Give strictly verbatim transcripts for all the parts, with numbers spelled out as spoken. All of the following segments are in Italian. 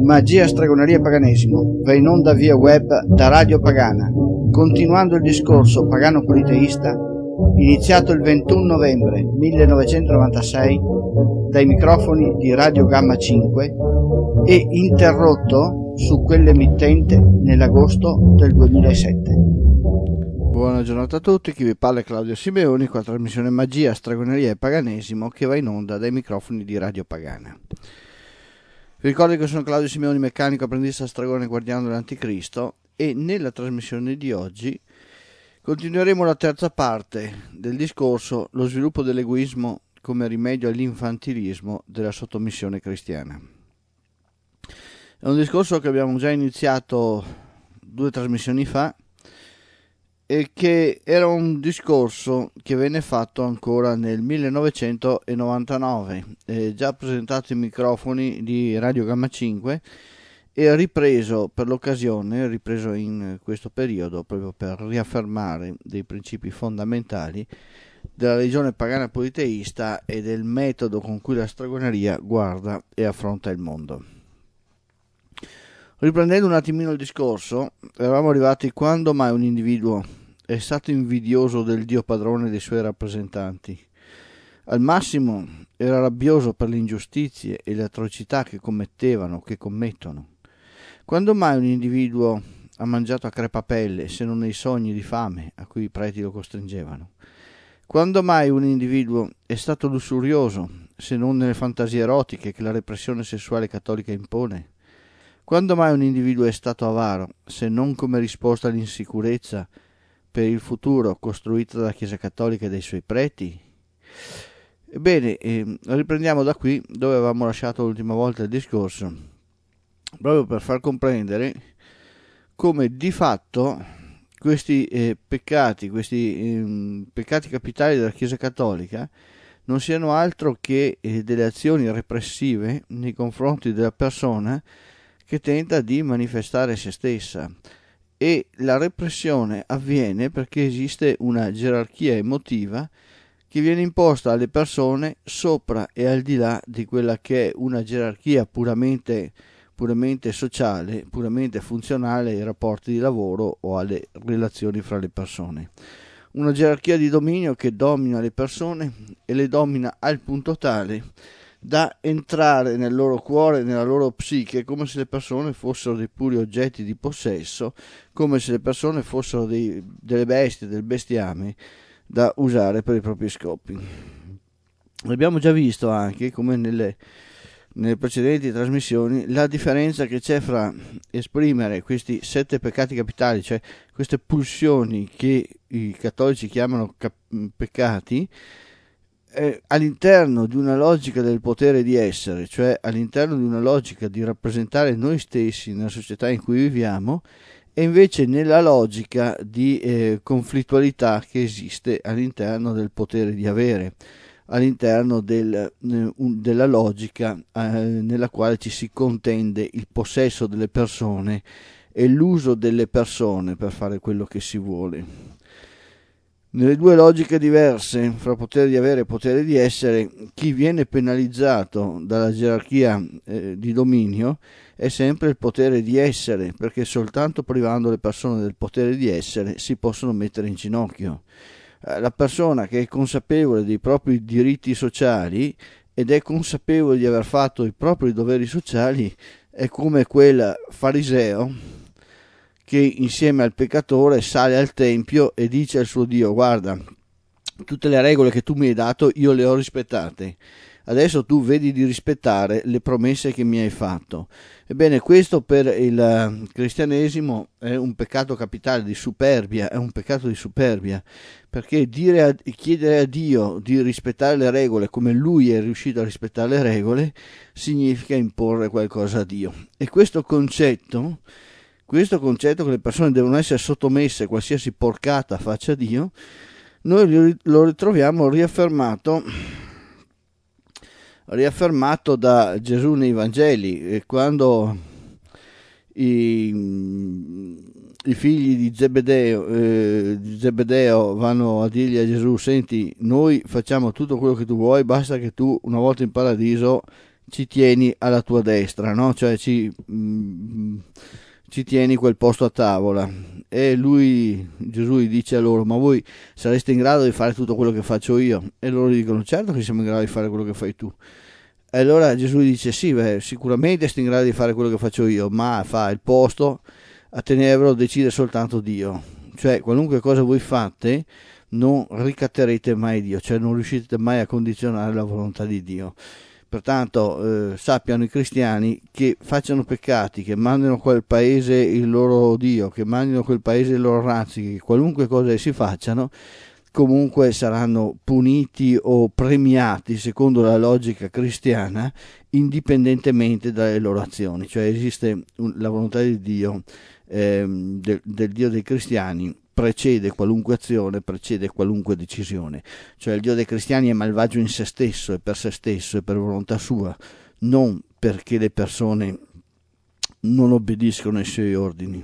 Magia, stregoneria e paganesimo va in onda via web da Radio Pagana, continuando il discorso pagano-politeista iniziato il ventuno novembre millenovecentonovantasei dai microfoni di Radio Gamma cinque e interrotto su quell'emittente nell'agosto del duemilasette. Buona giornata a tutti, chi vi parla è Claudio Simeoni con la trasmissione Magia, stregoneria e paganesimo che va in onda dai microfoni di Radio Pagana. Vi ricordo che sono Claudio Simeoni, meccanico, apprendista, stregone, guardiano dell'Anticristo, e nella trasmissione di oggi continueremo la terza parte del discorso lo sviluppo dell'egoismo come rimedio all'infantilismo della sottomissione cristiana. È un discorso che abbiamo già iniziato due trasmissioni fa e che era un discorso che venne fatto ancora nel millenovecentonovantanove, eh, già presentato ai microfoni di Radio Gamma cinque e ripreso per l'occasione, ripreso in questo periodo proprio per riaffermare dei principi fondamentali della religione pagana politeista e del metodo con cui la stregoneria guarda e affronta il mondo. Riprendendo un attimino il discorso, eravamo arrivati quando mai un individuo è stato invidioso del Dio padrone e dei suoi rappresentanti. Al massimo era rabbioso per le ingiustizie e le atrocità che commettevano, che commettono. Quando mai un individuo ha mangiato a crepapelle se non nei sogni di fame a cui i preti lo costringevano? Quando mai un individuo è stato lussurioso se non nelle fantasie erotiche che la repressione sessuale cattolica impone? Quando mai un individuo è stato avaro se non come risposta all'insicurezza per il futuro costruita dalla Chiesa Cattolica e dai suoi preti? Ebbene, eh, riprendiamo da qui dove avevamo lasciato l'ultima volta il discorso, proprio per far comprendere come di fatto questi eh, peccati, questi eh, peccati capitali della Chiesa Cattolica non siano altro che eh, delle azioni repressive nei confronti della persona che tenta di manifestare se stessa. E la repressione avviene perché esiste una gerarchia emotiva che viene imposta alle persone sopra e al di là di quella che è una gerarchia puramente, puramente sociale, puramente funzionale ai rapporti di lavoro o alle relazioni fra le persone. Una gerarchia di dominio che domina le persone e le domina al punto tale da entrare nel loro cuore, nella loro psiche, come se le persone fossero dei puri oggetti di possesso, come se le persone fossero dei, delle bestie, del bestiame da usare per i propri scopi. Abbiamo già visto anche, come nelle, nelle precedenti trasmissioni, la differenza che c'è fra esprimere questi sette peccati capitali, cioè queste pulsioni che i cattolici chiamano cap- peccati, Eh, all'interno di una logica del potere di essere, cioè all'interno di una logica di rappresentare noi stessi nella società in cui viviamo, e invece nella logica di eh, conflittualità che esiste all'interno del potere di avere, all'interno del, eh, un, della logica eh, nella quale ci si contende il possesso delle persone e l'uso delle persone per fare quello che si vuole. Nelle due logiche diverse fra potere di avere e potere di essere, chi viene penalizzato dalla gerarchia eh, di dominio è sempre il potere di essere, perché soltanto privando le persone del potere di essere si possono mettere in ginocchio. Eh, la persona che è consapevole dei propri diritti sociali ed è consapevole di aver fatto i propri doveri sociali è come quel fariseo che insieme al peccatore sale al tempio e dice al suo Dio: guarda, tutte le regole che tu mi hai dato io le ho rispettate, adesso tu vedi di rispettare le promesse che mi hai fatto. Ebbene, questo per il cristianesimo è un peccato capitale di superbia, è un peccato di superbia, perché dire a, chiedere a Dio di rispettare le regole come lui è riuscito a rispettare le regole significa imporre qualcosa a Dio. E questo concetto Questo concetto che le persone devono essere sottomesse a qualsiasi porcata faccia Dio, noi lo ritroviamo riaffermato, riaffermato da Gesù nei Vangeli, quando i, i figli di Zebedeo, eh, di Zebedeo vanno a dirgli a Gesù: senti, noi facciamo tutto quello che tu vuoi, basta che tu una volta in paradiso ci tieni alla tua destra, no? Cioè ci, mm, ci tieni quel posto a tavola. E lui, Gesù, gli dice a loro: ma voi sareste in grado di fare tutto quello che faccio io? E loro gli dicono: certo che siamo in grado di fare quello che fai tu. E allora Gesù gli dice: sì, beh, sicuramente sei in grado di fare quello che faccio io, ma fa il posto a tenervelo decide soltanto Dio. Cioè qualunque cosa voi fate non ricatterete mai Dio, cioè non riuscite mai a condizionare la volontà di Dio. Pertanto eh, sappiano i cristiani che facciano peccati, che mandino a quel paese il loro Dio, che mandino a quel paese i loro razzi, che qualunque cosa si facciano, comunque saranno puniti o premiati secondo la logica cristiana, indipendentemente dalle loro azioni. Cioè esiste un, la volontà di Dio, ehm, del, del Dio dei cristiani, precede qualunque azione, precede qualunque decisione. Cioè il Dio dei cristiani è malvagio in se stesso e per se stesso e per volontà sua, non perché le persone non obbediscono ai suoi ordini.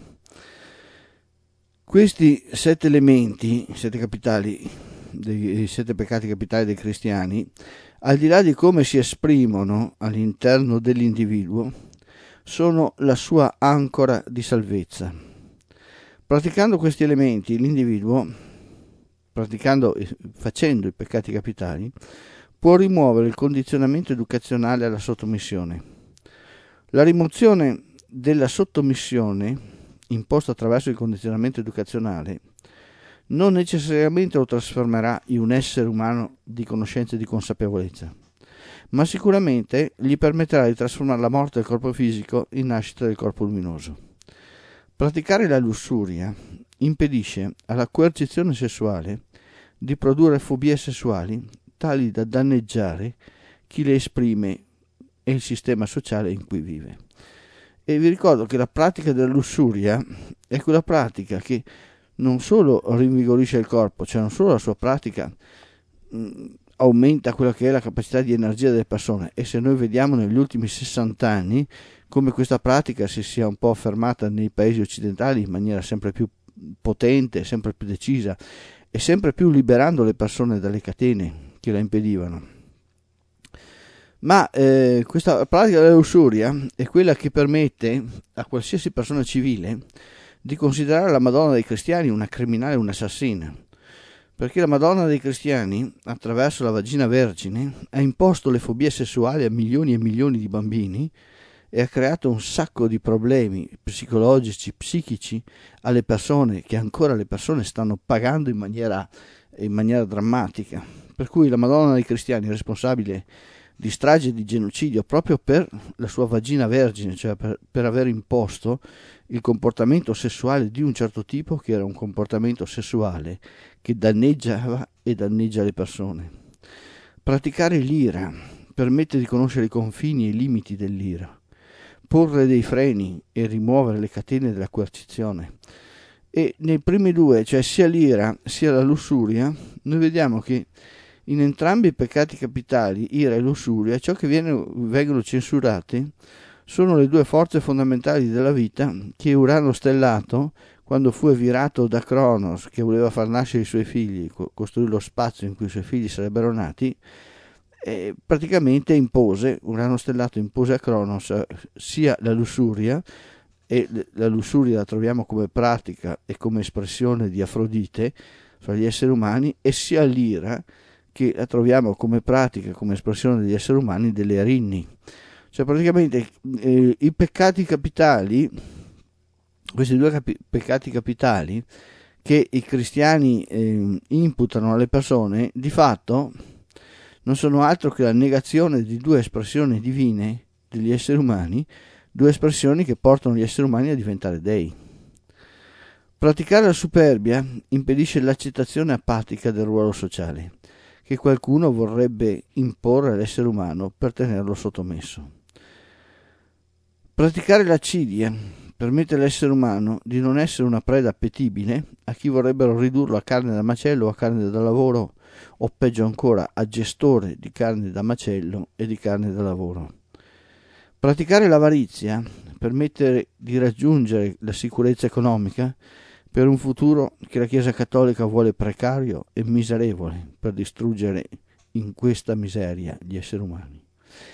Questi sette elementi, sette capitali, dei sette peccati capitali dei cristiani, al di là di come si esprimono all'interno dell'individuo, sono la sua ancora di salvezza. Praticando questi elementi, l'individuo, praticando, facendo i peccati capitali, può rimuovere il condizionamento educazionale alla sottomissione. La rimozione della sottomissione imposto attraverso il condizionamento educazionale non necessariamente lo trasformerà in un essere umano di conoscenza e di consapevolezza, ma sicuramente gli permetterà di trasformare la morte del corpo fisico in nascita del corpo luminoso. Praticare la lussuria impedisce alla coercizione sessuale di produrre fobie sessuali tali da danneggiare chi le esprime e il sistema sociale in cui vive. E vi ricordo che la pratica della lussuria è quella pratica che non solo rinvigorisce il corpo, cioè non solo la sua pratica mh, aumenta quella che è la capacità di energia delle persone, e se noi vediamo negli ultimi sessanta anni come questa pratica si sia un po' affermata nei paesi occidentali in maniera sempre più potente, sempre più decisa e sempre più liberando le persone dalle catene che la impedivano. Ma eh, questa pratica della lussuria è quella che permette a qualsiasi persona civile di considerare la Madonna dei cristiani una criminale, un'assassina, perché la Madonna dei cristiani, attraverso la vagina vergine, ha imposto le fobie sessuali a milioni e milioni di bambini e ha creato un sacco di problemi psicologici, psichici alle persone, che ancora le persone stanno pagando in maniera, in maniera drammatica. Per cui la Madonna dei cristiani è responsabile di strage e di genocidio proprio per la sua vagina vergine, cioè per, per aver imposto il comportamento sessuale di un certo tipo, che era un comportamento sessuale che danneggiava e danneggia le persone. Praticare l'ira permette di conoscere i confini e i limiti dell'ira, porre dei freni e rimuovere le catene della coercizione. E nei primi due, cioè sia l'ira sia la lussuria, noi vediamo che in entrambi i peccati capitali, ira e lussuria, ciò che viene, vengono censurati sono le due forze fondamentali della vita che Urano stellato, quando fu evirato da Cronos, che voleva far nascere i suoi figli, costruire lo spazio in cui i suoi figli sarebbero nati, e praticamente impose, Urano stellato impose a Cronos sia la lussuria, e la lussuria la troviamo come pratica e come espressione di Afrodite fra gli esseri umani, e sia l'ira, che la troviamo come pratica, come espressione degli esseri umani, delle Erinni. Cioè praticamente eh, i peccati capitali, questi due capi- peccati capitali che i cristiani eh, imputano alle persone, di fatto non sono altro che la negazione di due espressioni divine degli esseri umani, due espressioni che portano gli esseri umani a diventare dei. Praticare la superbia impedisce l'accettazione apatica del ruolo sociale che qualcuno vorrebbe imporre all'essere umano per tenerlo sottomesso. Praticare l'accidia permette all'essere umano di non essere una preda appetibile a chi vorrebbero ridurlo a carne da macello o a carne da lavoro, o peggio ancora a gestore di carne da macello e di carne da lavoro. Praticare l'avarizia permette di raggiungere la sicurezza economica per un futuro che la Chiesa Cattolica vuole precario e miserevole per distruggere in questa miseria gli esseri umani.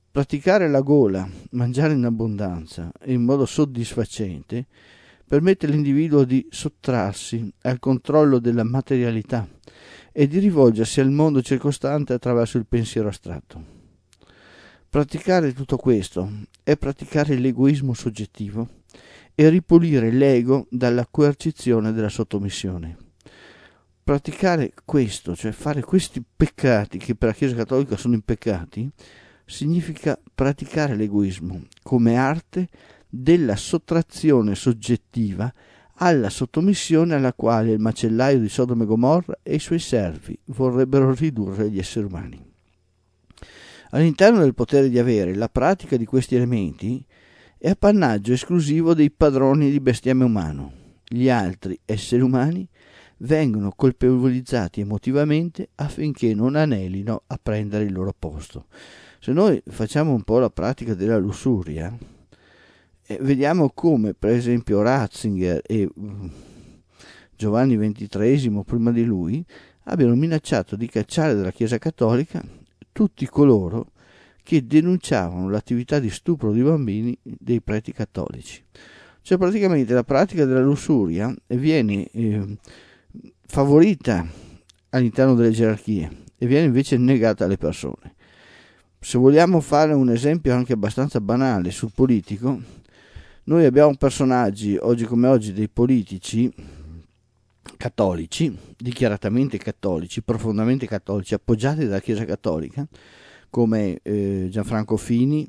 Praticare la gola, mangiare in abbondanza e in modo soddisfacente permette all'individuo di sottrarsi al controllo della materialità e di rivolgersi al mondo circostante attraverso il pensiero astratto. Praticare tutto questo è praticare l'egoismo soggettivo e ripulire l'ego dalla coercizione della sottomissione. Praticare questo, cioè fare questi peccati che per la Chiesa Cattolica sono i peccati, significa praticare l'egoismo come arte della sottrazione soggettiva alla sottomissione alla quale il macellaio di Sodoma e Gomorra e i suoi servi vorrebbero ridurre gli esseri umani. All'interno del potere di avere, la pratica di questi elementi è appannaggio esclusivo dei padroni di bestiame umano. Gli altri esseri umani vengono colpevolizzati emotivamente affinché non anelino a prendere il loro posto. Se noi facciamo un po' la pratica della lussuria, eh, vediamo come per esempio Ratzinger e uh, Giovanni ventitreesimo prima di lui abbiano minacciato di cacciare dalla Chiesa Cattolica tutti coloro che denunciavano l'attività di stupro di bambini dei preti cattolici. Cioè praticamente la pratica della lussuria viene eh, favorita all'interno delle gerarchie e viene invece negata alle persone. Se vogliamo fare un esempio anche abbastanza banale sul politico, noi abbiamo personaggi, oggi come oggi, dei politici cattolici, dichiaratamente cattolici, profondamente cattolici, appoggiati dalla Chiesa Cattolica, come eh, Gianfranco Fini,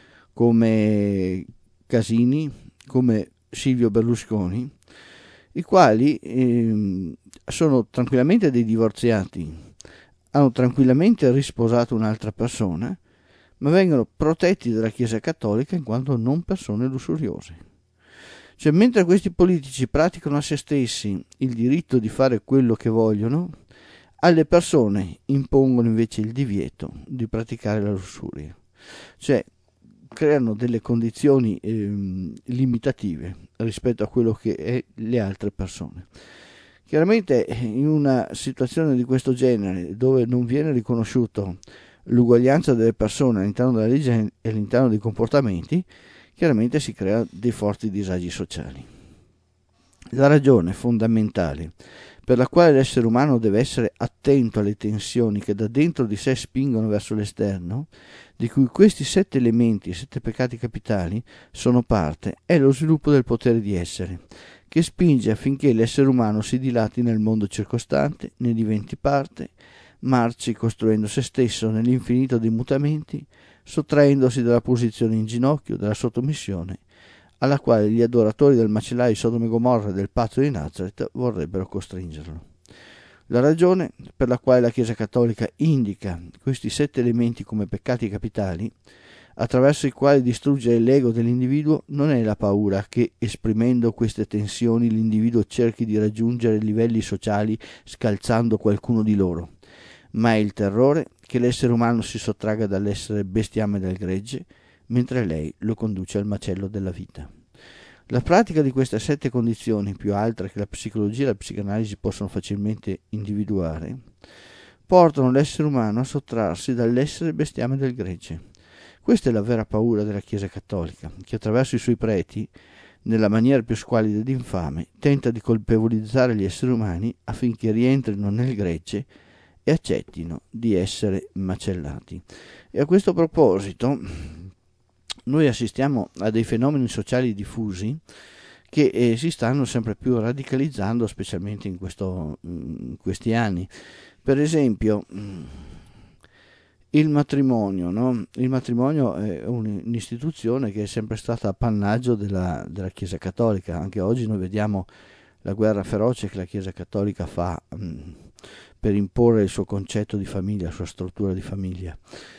come Casini, come Silvio Berlusconi, i quali eh, sono tranquillamente dei divorziati, hanno tranquillamente risposato un'altra persona, ma vengono protetti dalla Chiesa Cattolica in quanto non persone lussuriose. Cioè, mentre questi politici praticano a se stessi il diritto di fare quello che vogliono, alle persone impongono invece il divieto di praticare la lussuria. Cioè, creano delle condizioni eh, limitative rispetto a quello che è le altre persone. Chiaramente in una situazione di questo genere, dove non viene riconosciuto l'uguaglianza delle persone all'interno della legge e all'interno dei comportamenti, chiaramente si crea dei forti disagi sociali. La ragione fondamentale per la quale l'essere umano deve essere attento alle tensioni che da dentro di sé spingono verso l'esterno, di cui questi sette elementi, i sette peccati capitali, sono parte, è lo sviluppo del potere di essere, che spinge affinché l'essere umano si dilati nel mondo circostante, ne diventi parte, marci costruendo se stesso nell'infinito dei mutamenti, sottraendosi dalla posizione in ginocchio, della sottomissione, alla quale gli adoratori del macellaio di Sodoma e Gomorra e del pazzo di Nazareth vorrebbero costringerlo. La ragione per la quale la Chiesa Cattolica indica questi sette elementi come peccati capitali, attraverso i quali distruggere l'ego dell'individuo, non è la paura che, esprimendo queste tensioni, l'individuo cerchi di raggiungere livelli sociali scalzando qualcuno di loro, ma è il terrore che l'essere umano si sottragga dall'essere bestiame del gregge, mentre lei lo conduce al macello della vita. La pratica di queste sette condizioni, più altre che la psicologia e la psicanalisi possono facilmente individuare, portano l'essere umano a sottrarsi dall'essere bestiame del gregge. Questa è la vera paura della Chiesa Cattolica, che attraverso i suoi preti, nella maniera più squalida ed infame, tenta di colpevolizzare gli esseri umani affinché rientrino nel gregge e accettino di essere macellati. E a questo proposito noi assistiamo a dei fenomeni sociali diffusi che eh, si stanno sempre più radicalizzando, specialmente in, questo, in questi anni. Per esempio il matrimonio, no? Il matrimonio è un'istituzione che è sempre stata appannaggio della, della Chiesa Cattolica. Anche oggi noi vediamo la guerra feroce che la Chiesa Cattolica fa mh, per imporre il suo concetto di famiglia, la sua struttura di famiglia.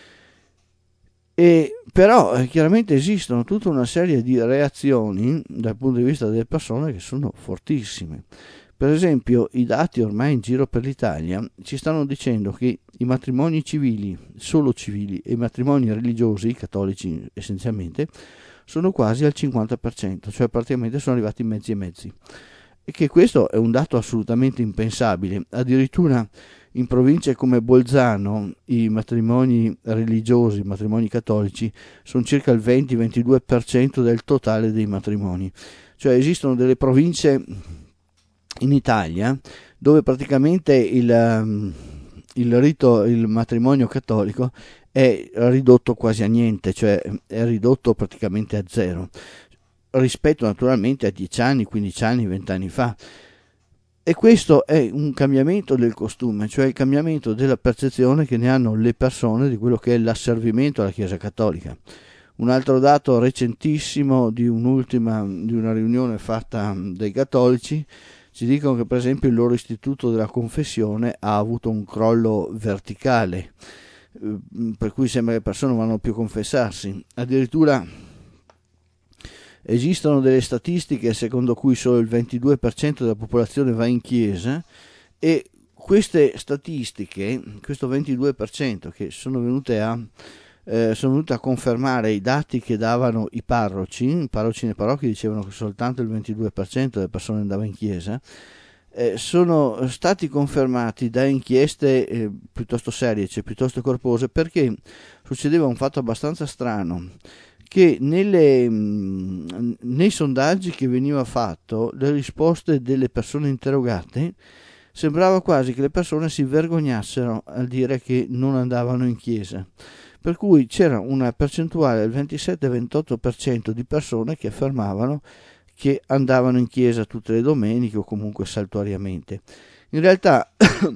E però eh, chiaramente esistono tutta una serie di reazioni dal punto di vista delle persone che sono fortissime. Per esempio, i dati ormai in giro per l'Italia ci stanno dicendo che i matrimoni civili, solo civili, e i matrimoni religiosi, cattolici essenzialmente, sono quasi al cinquanta per cento, cioè praticamente sono arrivati mezzi e mezzi. E che questo è un dato assolutamente impensabile. Addirittura in province come Bolzano i matrimoni religiosi, i matrimoni cattolici, sono circa il venti ventidue per cento del totale dei matrimoni. Cioè esistono delle province in Italia dove praticamente il, il rito, il matrimonio cattolico è ridotto quasi a niente, cioè è ridotto praticamente a zero, rispetto naturalmente a dieci anni, quindici anni, venti anni fa. E questo è un cambiamento del costume, cioè il cambiamento della percezione che ne hanno le persone di quello che è l'asservimento alla Chiesa Cattolica. Un altro dato recentissimo di un'ultima, di una riunione fatta dai cattolici, ci dicono che per esempio il loro istituto della confessione ha avuto un crollo verticale, per cui sembra che le persone non vanno più a confessarsi. Addirittura esistono delle statistiche secondo cui solo il ventidue per cento della popolazione va in chiesa, e queste statistiche, questo ventidue per cento che sono venute a, eh, sono venute a confermare i dati che davano i parroci, i parroci nei parrocchi dicevano che soltanto il ventidue per cento delle persone andava in chiesa, eh, sono stati confermati da inchieste eh, piuttosto serie, cioè piuttosto corpose, perché succedeva un fatto abbastanza strano, che nelle, nei sondaggi che veniva fatto, le risposte delle persone interrogate, sembrava quasi che le persone si vergognassero a dire che non andavano in chiesa, per cui c'era una percentuale del ventisette ventotto per cento di persone che affermavano che andavano in chiesa tutte le domeniche o comunque saltuariamente. In realtà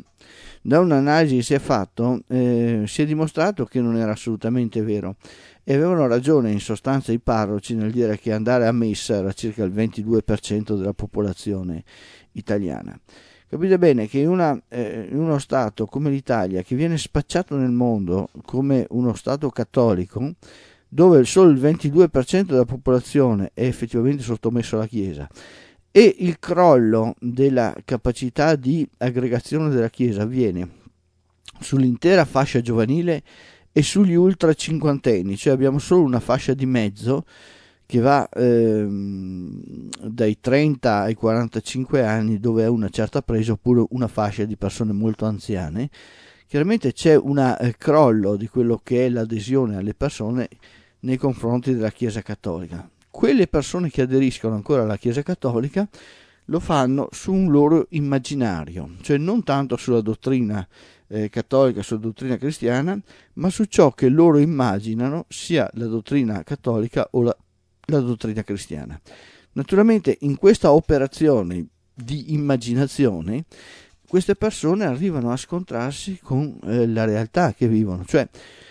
da un'analisi che si è fatto eh, si è dimostrato che non era assolutamente vero, e avevano ragione in sostanza i parroci nel dire che andare a messa era circa il ventidue per cento della popolazione italiana. Capite bene che in, una, eh, in uno Stato come l'Italia, che viene spacciato nel mondo come uno Stato cattolico, dove solo il ventidue per cento della popolazione è effettivamente sottomesso alla Chiesa, e il crollo della capacità di aggregazione della Chiesa avviene sull'intera fascia giovanile e sugli ultra cinquantenni, cioè abbiamo solo una fascia di mezzo che va ehm, dai trenta ai quarantacinque anni, dove è una certa presa, oppure una fascia di persone molto anziane. Chiaramente c'è un eh, crollo di quello che è l'adesione alle persone nei confronti della Chiesa Cattolica. Quelle persone che aderiscono ancora alla Chiesa Cattolica lo fanno su un loro immaginario, cioè non tanto sulla dottrina eh, cattolica, sulla dottrina cristiana, ma su ciò che loro immaginano sia la dottrina cattolica o la, la dottrina cristiana. Naturalmente in questa operazione di immaginazione queste persone arrivano a scontrarsi con eh, la realtà che vivono, cioè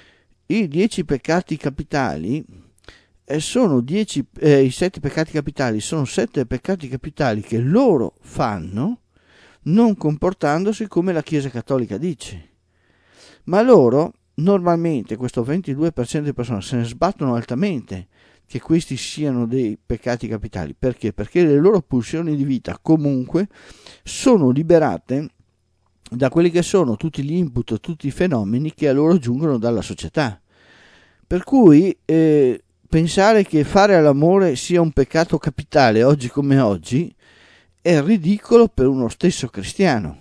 i dieci peccati capitali eh, sono dieci, eh, i sette peccati capitali sono sette peccati capitali che loro fanno non comportandosi come la Chiesa Cattolica dice, ma loro normalmente, questo ventidue per cento di persone, se ne sbattono altamente che questi siano dei peccati capitali. Perché? Perché le loro pulsioni di vita comunque sono liberate da quelli che sono tutti gli input, tutti i fenomeni che a loro giungono dalla società. Per cui eh, pensare che fare all'amore sia un peccato capitale oggi come oggi è ridicolo per uno stesso cristiano.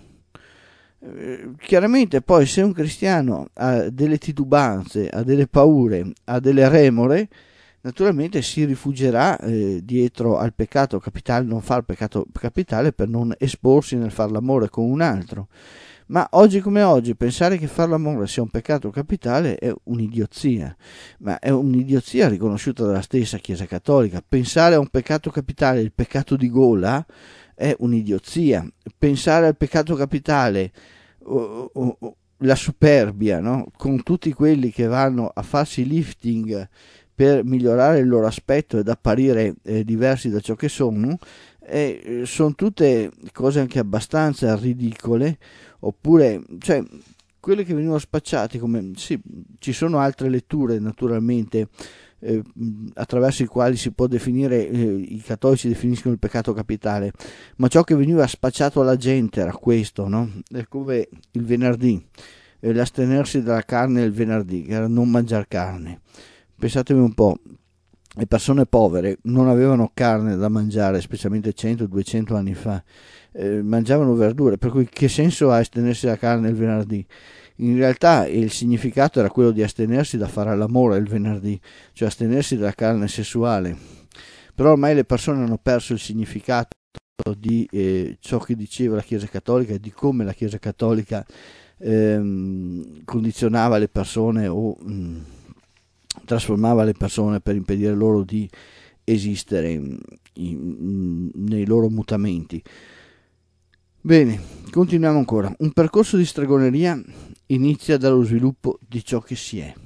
Eh, chiaramente poi se un cristiano ha delle titubanze, ha delle paure, ha delle remore, naturalmente si rifugierà eh, dietro al peccato capitale, non fa il peccato capitale per non esporsi nel far l'amore con un altro. Ma oggi come oggi pensare che far l'amore sia un peccato capitale è un'idiozia, ma è un'idiozia riconosciuta dalla stessa Chiesa Cattolica. Pensare a un peccato capitale, il peccato di gola, è un'idiozia. Pensare al peccato capitale, oh, oh, oh, la superbia, no? Con tutti quelli che vanno a farsi lifting per migliorare il loro aspetto ed apparire eh, diversi da ciò che sono, eh, sono tutte cose anche abbastanza ridicole. Oppure, cioè, quelle che venivano spacciate come, sì, ci sono altre letture naturalmente eh, attraverso i quali si può definire, eh, i cattolici definiscono il peccato capitale, ma ciò che veniva spacciato alla gente era questo, no? È come il venerdì, eh, l'astenersi dalla carne il venerdì, che era non mangiare carne. Pensatevi un po', le persone povere non avevano carne da mangiare, specialmente cento duecento anni fa, eh, mangiavano verdure, per cui che senso ha astenersi da carne il venerdì? In realtà il significato era quello di astenersi da fare l'amore il venerdì, cioè astenersi dalla carne sessuale. Però ormai le persone hanno perso il significato di eh, ciò che diceva la Chiesa Cattolica e di come la Chiesa Cattolica ehm, condizionava le persone o mh, trasformava le persone per impedire loro di esistere in, in, nei loro mutamenti. Bene, continuiamo ancora. Un percorso di stregoneria inizia dallo sviluppo di ciò che si è.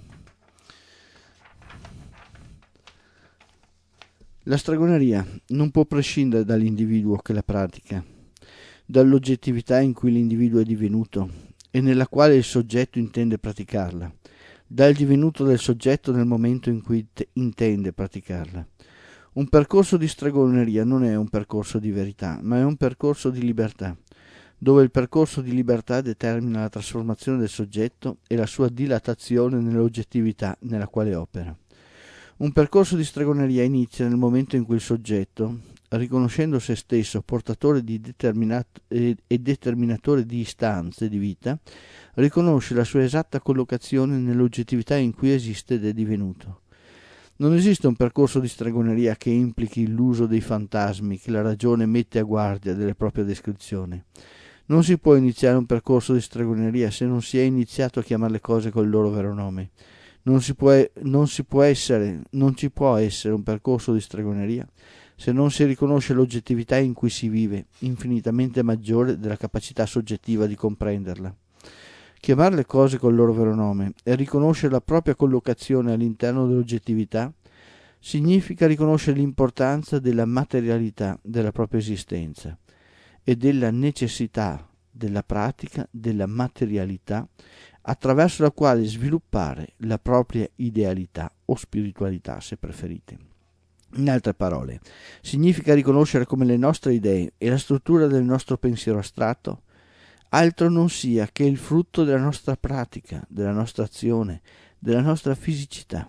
La stregoneria non può prescindere dall'individuo che la pratica, dall'oggettività in cui l'individuo è divenuto e nella quale il soggetto intende praticarla, dal divenuto del soggetto nel momento in cui te- intende praticarla. Un percorso di stregoneria non è un percorso di verità, ma è un percorso di libertà, dove il percorso di libertà determina la trasformazione del soggetto e la sua dilatazione nell'oggettività nella quale opera. Un percorso di stregoneria inizia nel momento in cui il soggetto, riconoscendo se stesso portatore di determinat- e determinatore di istanze di vita, riconosce la sua esatta collocazione nell'oggettività in cui esiste ed è divenuto. Non esiste un percorso di stregoneria che implichi l'uso dei fantasmi che la ragione mette a guardia delle proprie descrizioni. Non si può iniziare un percorso di stregoneria se non si è iniziato a chiamare le cose col loro vero nome. Non si può, non si può essere, non ci può essere un percorso di stregoneria se non si riconosce l'oggettività in cui si vive, infinitamente maggiore della capacità soggettiva di comprenderla. Chiamare le cose col loro vero nome e riconoscere la propria collocazione all'interno dell'oggettività significa riconoscere l'importanza della materialità della propria esistenza e della necessità della pratica della materialità attraverso la quale sviluppare la propria idealità o spiritualità, se preferite. In altre parole, significa riconoscere come le nostre idee e la struttura del nostro pensiero astratto altro non sia che il frutto della nostra pratica, della nostra azione, della nostra fisicità.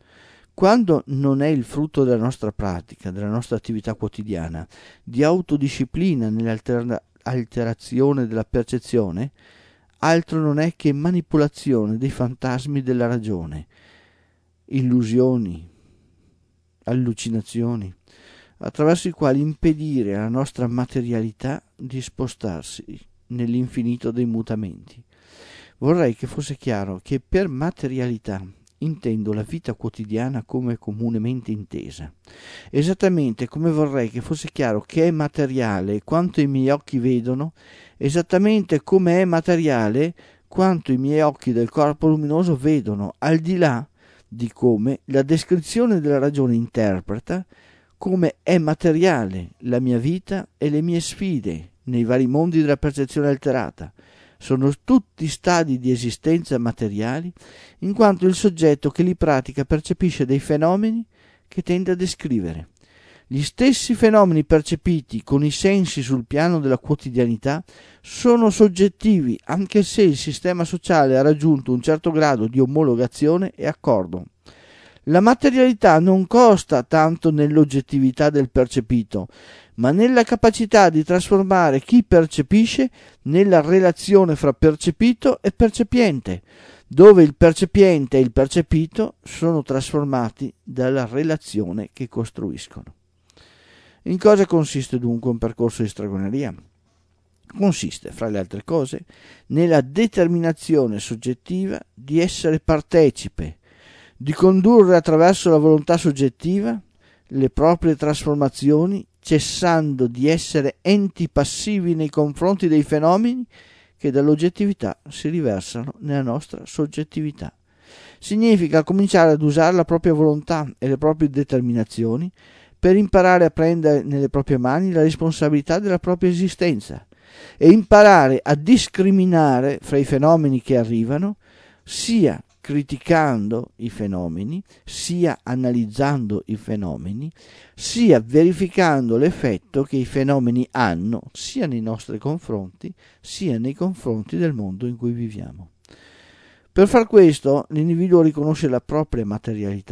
Quando non è il frutto della nostra pratica, della nostra attività quotidiana, di autodisciplina nell'alterazione della percezione, altro non è che manipolazione dei fantasmi della ragione, illusioni, allucinazioni, attraverso i quali impedire alla nostra materialità di spostarsi nell'infinito dei mutamenti. Vorrei che fosse chiaro che per materialità intendo la vita quotidiana come comunemente intesa, esattamente come vorrei che fosse chiaro che è materiale quanto i miei occhi vedono, esattamente come è materiale quanto i miei occhi del corpo luminoso vedono, al di là di come la descrizione della ragione interpreta come è materiale la mia vita e le mie sfide nei vari mondi della percezione alterata. Sono tutti stadi di esistenza materiali, in quanto il soggetto che li pratica percepisce dei fenomeni che tende a descrivere. Gli stessi fenomeni percepiti con i sensi sul piano della quotidianità sono soggettivi, anche se il sistema sociale ha raggiunto un certo grado di omologazione e accordo. La materialità non costa tanto nell'oggettività del percepito, ma nella capacità di trasformare chi percepisce nella relazione fra percepito e percepiente, dove il percepiente e il percepito sono trasformati dalla relazione che costruiscono. In cosa consiste dunque un percorso di stregoneria? Consiste, fra le altre cose, nella determinazione soggettiva di essere partecipe, di condurre attraverso la volontà soggettiva le proprie trasformazioni, cessando di essere enti passivi nei confronti dei fenomeni che dall'oggettività si riversano nella nostra soggettività. Significa cominciare ad usare la propria volontà e le proprie determinazioni per imparare a prendere nelle proprie mani la responsabilità della propria esistenza e imparare a discriminare fra i fenomeni che arrivano, sia criticando i fenomeni, sia analizzando i fenomeni, sia verificando l'effetto che i fenomeni hanno sia nei nostri confronti, sia nei confronti del mondo in cui viviamo. Per far questo, l'individuo riconosce la propria materialità,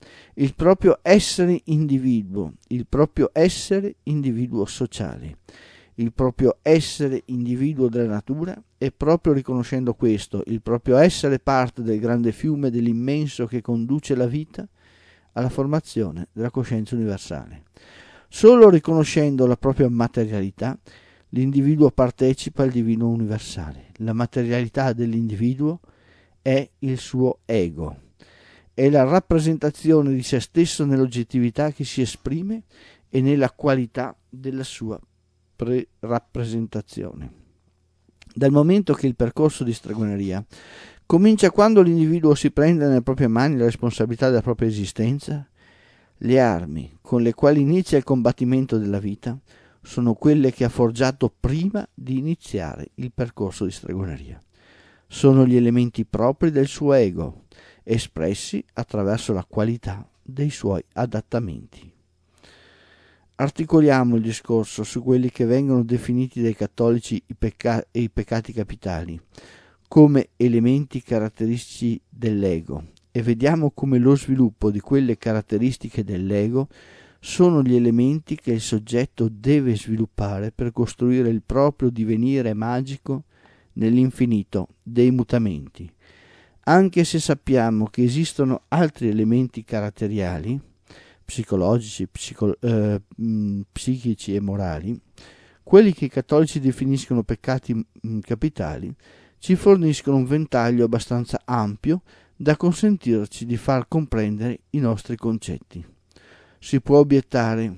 il proprio essere individuo, il proprio essere individuo sociale, il proprio essere individuo della natura, e proprio riconoscendo questo, il proprio essere parte del grande fiume dell'immenso che conduce la vita alla formazione della coscienza universale. Solo riconoscendo la propria materialità, l'individuo partecipa al divino universale. La materialità dell'individuo è il suo ego, è la rappresentazione di se stesso nell'oggettività che si esprime e nella qualità della sua pre-rappresentazione. Dal momento che il percorso di stregoneria comincia quando l'individuo si prende nelle proprie mani la responsabilità della propria esistenza, le armi con le quali inizia il combattimento della vita sono quelle che ha forgiato prima di iniziare il percorso di stregoneria. Sono gli elementi propri del suo ego, espressi attraverso la qualità dei suoi adattamenti. Articoliamo il discorso su quelli che vengono definiti dai cattolici i, pecca- e i peccati capitali come elementi caratteristici dell'ego, e vediamo come lo sviluppo di quelle caratteristiche dell'ego sono gli elementi che il soggetto deve sviluppare per costruire il proprio divenire magico nell'infinito dei mutamenti. Anche se sappiamo che esistono altri elementi caratteriali, psicologici, psico, eh, psichici e morali, quelli che i cattolici definiscono peccati mh, capitali, ci forniscono un ventaglio abbastanza ampio da consentirci di far comprendere i nostri concetti. Si può obiettare,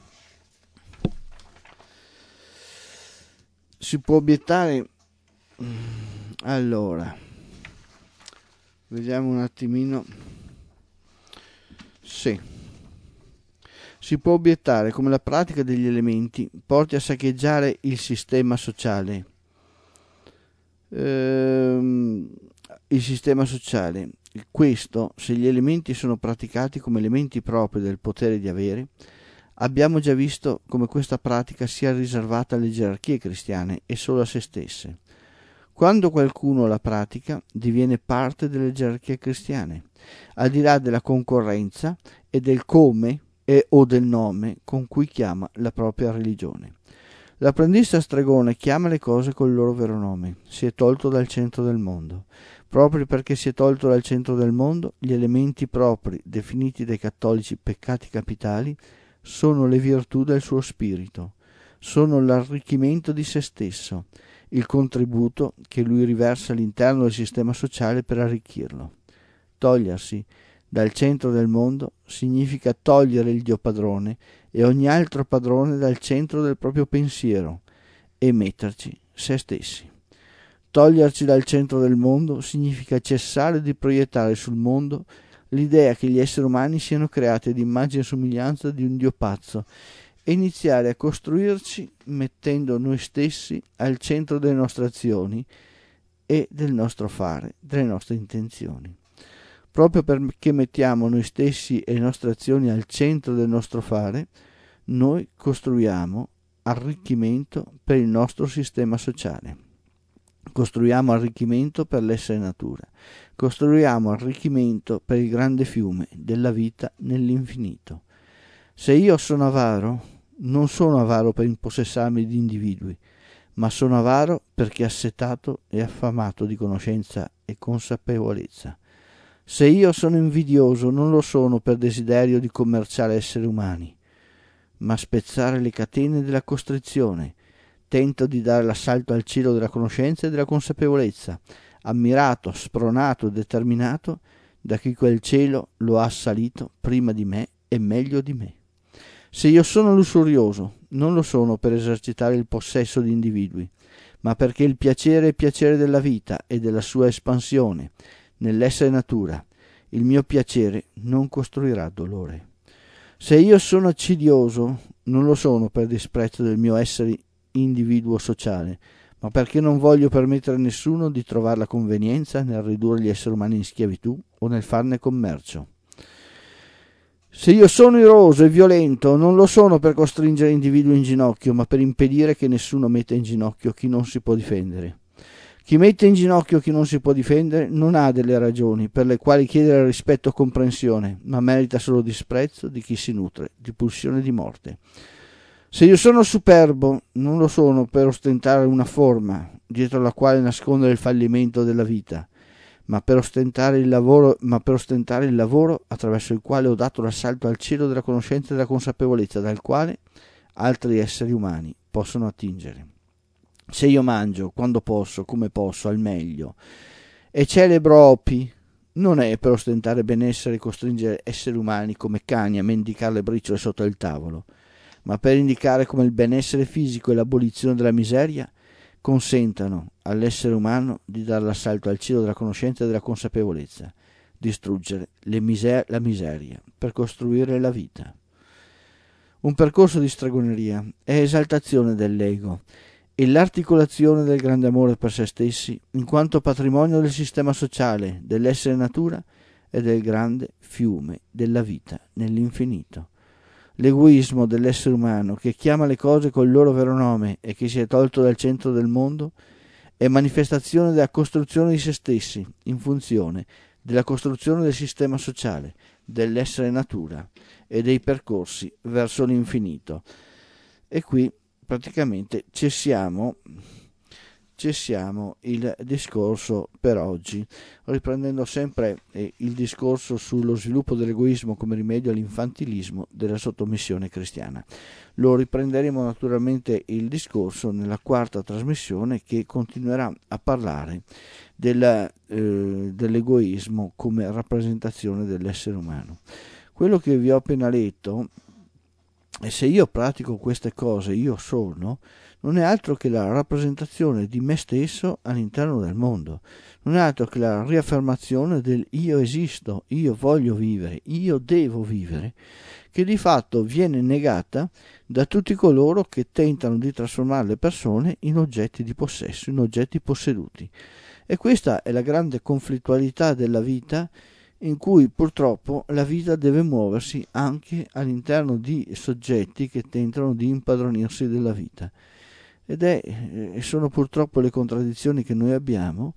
si può obiettare, allora, vediamo un attimino, sì. Si può obiettare come la pratica degli elementi porti a saccheggiare il sistema sociale. Ehm, il sistema sociale. Questo, se gli elementi sono praticati come elementi propri del potere di avere, abbiamo già visto come questa pratica sia riservata alle gerarchie cristiane e solo a se stesse. Quando qualcuno la pratica, diviene parte delle gerarchie cristiane, al di là della concorrenza e del come e o del nome con cui chiama la propria religione. L'apprendista stregone chiama le cose col loro vero nome, si è tolto dal centro del mondo. Proprio perché si è tolto dal centro del mondo, gli elementi propri, definiti dai cattolici peccati capitali, sono le virtù del suo spirito, sono l'arricchimento di se stesso, il contributo che lui riversa all'interno del sistema sociale per arricchirlo. Togliersi dal centro del mondo significa togliere il Dio padrone e ogni altro padrone dal centro del proprio pensiero e metterci se stessi. Toglierci dal centro del mondo significa cessare di proiettare sul mondo l'idea che gli esseri umani siano creati ad immagine e somiglianza di un Dio pazzo e iniziare a costruirci mettendo noi stessi al centro delle nostre azioni e del nostro fare, delle nostre intenzioni. Proprio perché mettiamo noi stessi e le nostre azioni al centro del nostro fare, noi costruiamo arricchimento per il nostro sistema sociale. Costruiamo arricchimento per l'essere natura, costruiamo arricchimento per il grande fiume della vita nell'infinito. Se io sono avaro, non sono avaro per impossessarmi di individui, ma sono avaro perché assetato e affamato di conoscenza e consapevolezza. Se io sono invidioso, non lo sono per desiderio di commerciare esseri umani, ma spezzare le catene della costrizione. Tento di dare l'assalto al cielo della conoscenza e della consapevolezza, ammirato, spronato e determinato da chi quel cielo lo ha assalito prima di me e meglio di me. Se io sono lussurioso, non lo sono per esercitare il possesso di individui, ma perché il piacere è piacere della vita e della sua espansione, nell'essere natura, il mio piacere non costruirà dolore. Se io sono accidioso, non lo sono per disprezzo del mio essere individuo sociale, ma perché non voglio permettere a nessuno di trovare la convenienza nel ridurre gli esseri umani in schiavitù o nel farne commercio. Se io sono iroso e violento, non lo sono per costringere l'individuo in ginocchio, ma per impedire che nessuno metta in ginocchio chi non si può difendere. Chi mette in ginocchio chi non si può difendere non ha delle ragioni per le quali chiedere rispetto o comprensione, ma merita solo disprezzo di chi si nutre di pulsione di morte. Se io sono superbo, non lo sono per ostentare una forma dietro la quale nascondere il fallimento della vita, ma per ostentare il lavoro, ma per ostentare il lavoro attraverso il quale ho dato l'assalto al cielo della conoscenza e della consapevolezza, dal quale altri esseri umani possono attingere. Se io mangio quando posso, come posso, al meglio, e celebro Opi, non è per ostentare benessere e costringere esseri umani come cani a mendicare le briciole sotto il tavolo, ma per indicare come il benessere fisico e l'abolizione della miseria consentano all'essere umano di dare l'assalto al cielo della conoscenza e della consapevolezza, distruggere le miser- la miseria per costruire la vita. Un percorso di stregoneria è esaltazione dell'ego e l'articolazione del grande amore per se stessi in quanto patrimonio del sistema sociale, dell'essere natura e del grande fiume della vita nell'infinito. L'egoismo dell'essere umano che chiama le cose col loro vero nome e che si è tolto dal centro del mondo è manifestazione della costruzione di se stessi in funzione della costruzione del sistema sociale, dell'essere natura e dei percorsi verso l'infinito. E qui praticamente cessiamo, cessiamo il discorso per oggi, riprendendo sempre eh, il discorso sullo sviluppo dell'egoismo come rimedio all'infantilismo della sottomissione cristiana. Lo riprenderemo naturalmente il discorso nella quarta trasmissione, che continuerà a parlare della, eh, dell'egoismo come rappresentazione dell'essere umano. Quello che vi ho appena letto, e se io pratico queste cose io sono, non è altro che la rappresentazione di me stesso all'interno del mondo, non è altro che la riaffermazione del io esisto, io voglio vivere, io devo vivere, che di fatto viene negata da tutti coloro che tentano di trasformare le persone in oggetti di possesso, in oggetti posseduti. E questa è la grande conflittualità della vita, in cui purtroppo la vita deve muoversi anche all'interno di soggetti che tentano di impadronirsi della vita. Ed è, eh, sono purtroppo le contraddizioni che noi abbiamo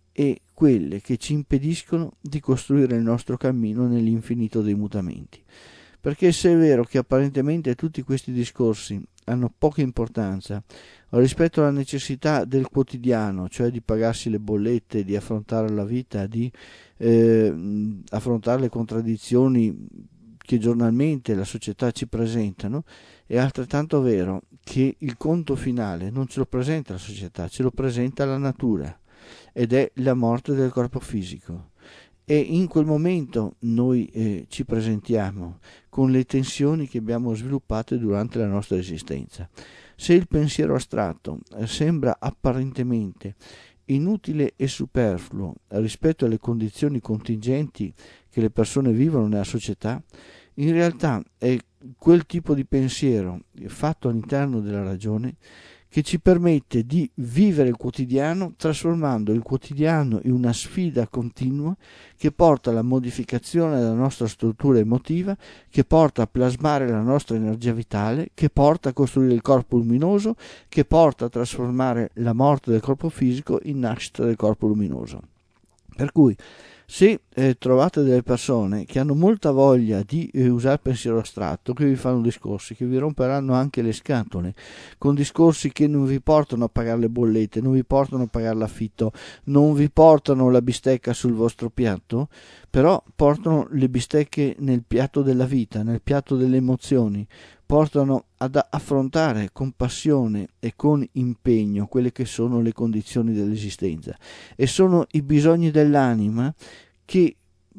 e quelle che ci impediscono di costruire il nostro cammino nell'infinito dei mutamenti. Perché se è vero che apparentemente tutti questi discorsi hanno poca importanza rispetto alla necessità del quotidiano, cioè di pagarsi le bollette, di affrontare la vita, di eh, affrontare le contraddizioni che giornalmente la società ci presentano, è altrettanto vero che il conto finale non ce lo presenta la società, ce lo presenta la natura, ed è la morte del corpo fisico. E in quel momento noi eh, ci presentiamo con le tensioni che abbiamo sviluppate durante la nostra esistenza. Se il pensiero astratto eh, sembra apparentemente inutile e superfluo rispetto alle condizioni contingenti che le persone vivono nella società, in realtà è quel tipo di pensiero fatto all'interno della ragione che ci permette di vivere il quotidiano, trasformando il quotidiano in una sfida continua che porta alla modificazione della nostra struttura emotiva, che porta a plasmare la nostra energia vitale, che porta a costruire il corpo luminoso, che porta a trasformare la morte del corpo fisico in nascita del corpo luminoso. Per cui se eh, trovate delle persone che hanno molta voglia di eh, usare il pensiero astratto, che vi fanno discorsi che vi romperanno anche le scatole, con discorsi che non vi portano a pagare le bollette, non vi portano a pagare l'affitto, non vi portano la bistecca sul vostro piatto, però portano le bistecche nel piatto della vita, nel piatto delle emozioni, portano ad affrontare con passione e con impegno quelle che sono le condizioni dell'esistenza, e sono i bisogni dell'anima che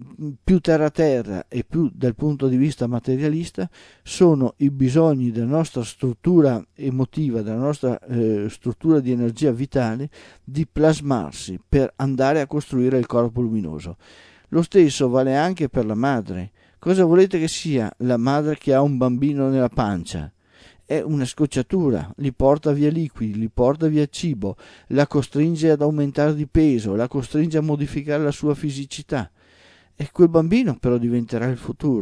più terra terra e più dal punto di vista materialista sono i bisogni della nostra struttura emotiva, della nostra eh, struttura di energia vitale, di plasmarsi per andare a costruire il corpo luminoso. Lo stesso vale anche per la madre. Cosa volete che sia la madre che ha un bambino nella pancia? È una scocciatura, li porta via liquidi, li porta via cibo, la costringe ad aumentare di peso, la costringe a modificare la sua fisicità. E quel bambino però diventerà il futuro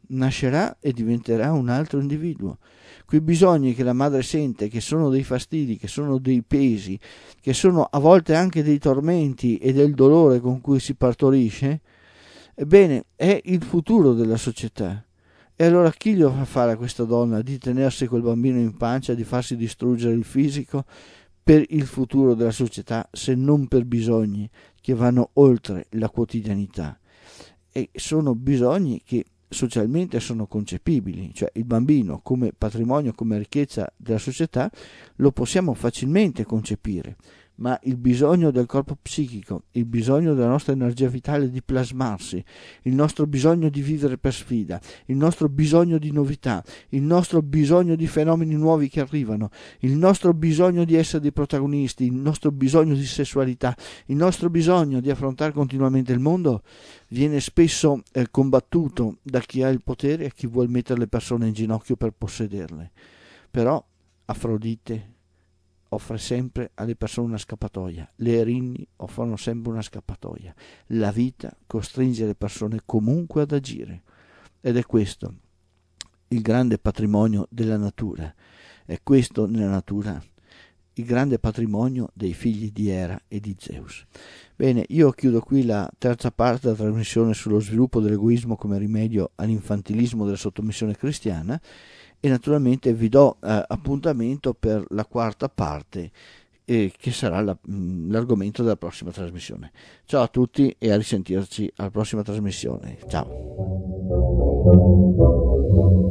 nascerà e diventerà un altro individuo. Quei bisogni che la madre sente, che sono dei fastidi, che sono dei pesi, che sono a volte anche dei tormenti e del dolore con cui si partorisce, ebbene, è il futuro della società. E allora chi glielo fa fare a questa donna di tenersi quel bambino in pancia, di farsi distruggere il fisico per il futuro della società, se non per bisogni che vanno oltre la quotidianità? E sono bisogni che socialmente sono concepibili, cioè il bambino come patrimonio, come ricchezza della società lo possiamo facilmente concepire, ma il bisogno del corpo psichico, il bisogno della nostra energia vitale di plasmarsi, il nostro bisogno di vivere per sfida, il nostro bisogno di novità, il nostro bisogno di fenomeni nuovi che arrivano, il nostro bisogno di essere dei protagonisti, il nostro bisogno di sessualità, il nostro bisogno di affrontare continuamente il mondo, viene spesso eh, combattuto da chi ha il potere e chi vuole mettere le persone in ginocchio per possederle. Però Afrodite offre sempre alle persone una scappatoia, le Erinni offrono sempre una scappatoia, la vita costringe le persone comunque ad agire, ed è questo il grande patrimonio della natura, è questo nella natura il grande patrimonio dei figli di Era e di Zeus. Bene, io chiudo qui la terza parte della trasmissione sullo sviluppo dell'egoismo come rimedio all'infantilismo della sottomissione cristiana, e naturalmente vi do eh, appuntamento per la quarta parte eh, che sarà la, mh, l'argomento della prossima trasmissione. Ciao a tutti e a risentirci alla prossima trasmissione. Ciao.